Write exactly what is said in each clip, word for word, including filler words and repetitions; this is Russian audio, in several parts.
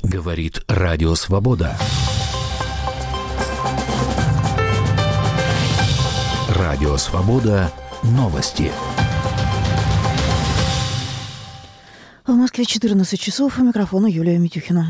Говорит Радио Свобода. Радио Свобода. Новости. В Москве четырнадцать часов. У микрофона Юлия Митюхина.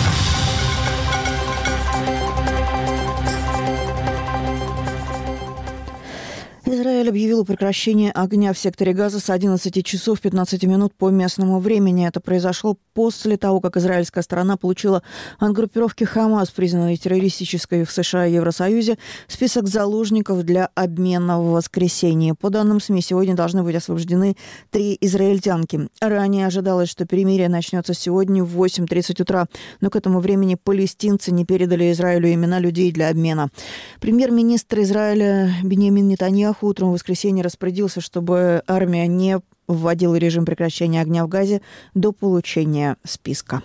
Израиль объявил о прекращении огня в секторе Газа с одиннадцати часов пятнадцати минут по местному времени. Это произошло после того, как израильская сторона получила от группировки «Хамас», признанной террористической в США и Евросоюзе, список заложников для обмена в воскресенье. По данным СМИ, сегодня должны быть освобождены три израильтянки. Ранее ожидалось, что перемирие начнется сегодня в восемь тридцать утра, но к этому времени палестинцы не передали Израилю имена людей для обмена. Премьер-министр Израиля Биньямин Нетаньяху утром в воскресенье распорядился, чтобы армия не вводила режим прекращения огня в Газе до получения списка.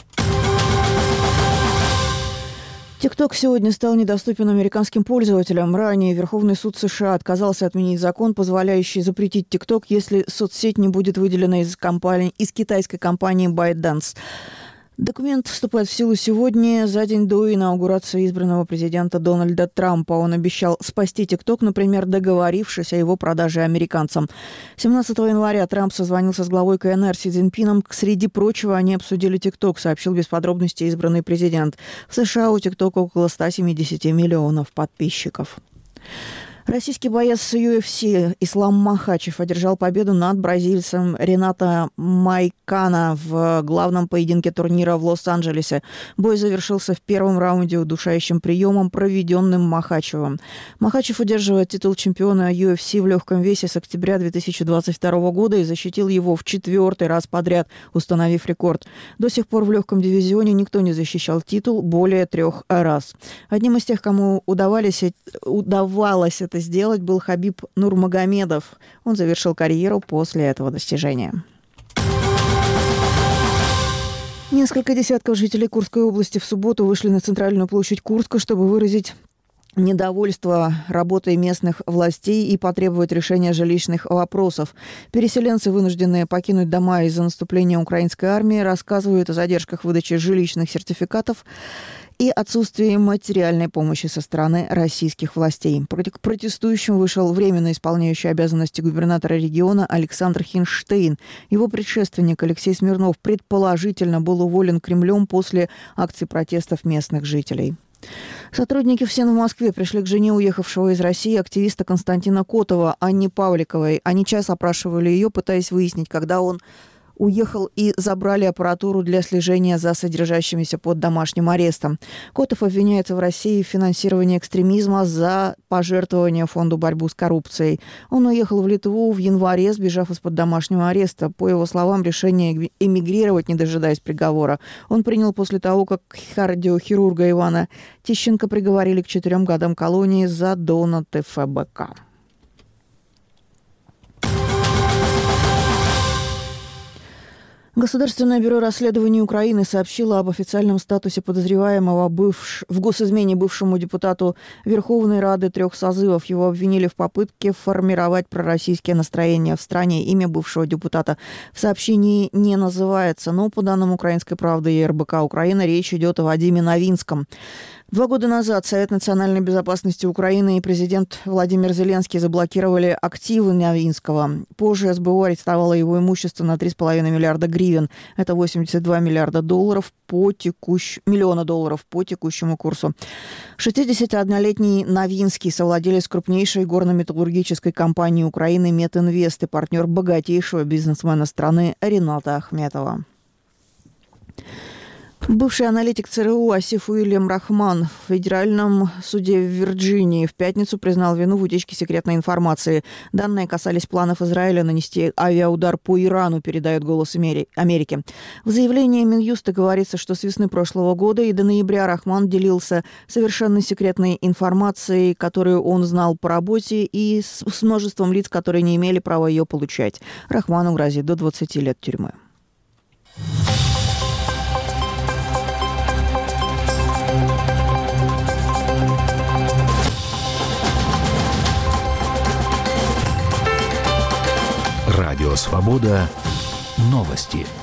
ТикТок сегодня стал недоступен американским пользователям. Ранее Верховный суд США отказался отменить закон, позволяющий запретить ТикТок, если соцсеть не будет выделена из, компании, из китайской компании ByteDance. Документ вступает в силу сегодня, за день до инаугурации избранного президента Дональда Трампа. Он обещал спасти ТикТок, например, договорившись о его продаже американцам. семнадцатого января Трамп созвонился с главой КНР Си Цзиньпином. Среди прочего, они обсудили ТикТок, сообщил без подробностей избранный президент. В США у ТикТока около ста семидесяти миллионов подписчиков. Российский боец ю эф си Ислам Махачев одержал победу над бразильцем Ренато Майкана в главном поединке турнира в Лос-Анджелесе. Бой завершился в первом раунде удушающим приемом, проведенным Махачевым. Махачев удерживает титул чемпиона ю эф си в легком весе с октября две тысячи двадцать второго года и защитил его в четвертый раз подряд, установив рекорд. До сих пор в легком дивизионе никто не защищал титул более трех раз. Одним из тех, кому удавалось, удавалось это сделать, был Хабиб Нурмагомедов. Он завершил карьеру после этого достижения. Несколько десятков жителей Курской области в субботу вышли на центральную площадь Курска, чтобы выразить недовольство работой местных властей и потребовать решения жилищных вопросов. Переселенцы, вынужденные покинуть дома из-за наступления украинской армии, рассказывают о задержках выдачи жилищных сертификатов и отсутствии материальной помощи со стороны российских властей. Против протестующим вышел временно исполняющий обязанности губернатора региона Александр Хинштейн. Его предшественник Алексей Смирнов предположительно был уволен Кремлем после акций протестов местных жителей. Сотрудники ФСИН в Москве пришли к жене уехавшего из России активиста Константина Котова, Анне Павликовой. Они час опрашивали ее, пытаясь выяснить, когда он уехал, и забрали аппаратуру для слежения за содержащимися под домашним арестом. Котов обвиняется в России в финансировании экстремизма за пожертвование фонду борьбы с коррупцией. Он уехал в Литву в январе, сбежав из-под домашнего ареста. По его словам, решение эмигрировать, не дожидаясь приговора, он принял после того, как кардиохирурга Ивана Тищенко приговорили к четырем годам колонии за донат эф бэ ка. Государственное бюро расследований Украины сообщило об официальном статусе подозреваемого бывш... в госизмене бывшему депутату Верховной Рады трех созывов. Его обвинили в попытке формировать пророссийские настроения в стране. Имя бывшего депутата в сообщении не называется, но по данным «Украинской правды» и эр бэ ка Украина речь идет о Вадиме Новинском. Два года назад Совет национальной безопасности Украины и президент Владимир Зеленский заблокировали активы Новинского. Позже эс бэ у арестовало его имущество на три с половиной миллиарда гривен. Это восемьдесят два миллиарда долларов по текущ... миллиона долларов по текущему курсу. шестидесятиоднолетний Новинский совладелец крупнейшей горно-металлургической компании Украины «Метинвест» и партнер богатейшего бизнесмена страны Рената Ахметова. Бывший аналитик цэ эр у Асиф Уильям Рахман в федеральном суде в Вирджинии в пятницу признал вину в утечке секретной информации. Данные касались планов Израиля нанести авиаудар по Ирану, передает «Голос Америки». В заявлении Минюста говорится, что с весны прошлого года и до ноября Рахман делился совершенно секретной информацией, которую он знал по работе, и с, с множеством лиц, которые не имели права ее получать. Рахману грозит до двадцати лет тюрьмы. Радио Свобода. Новости.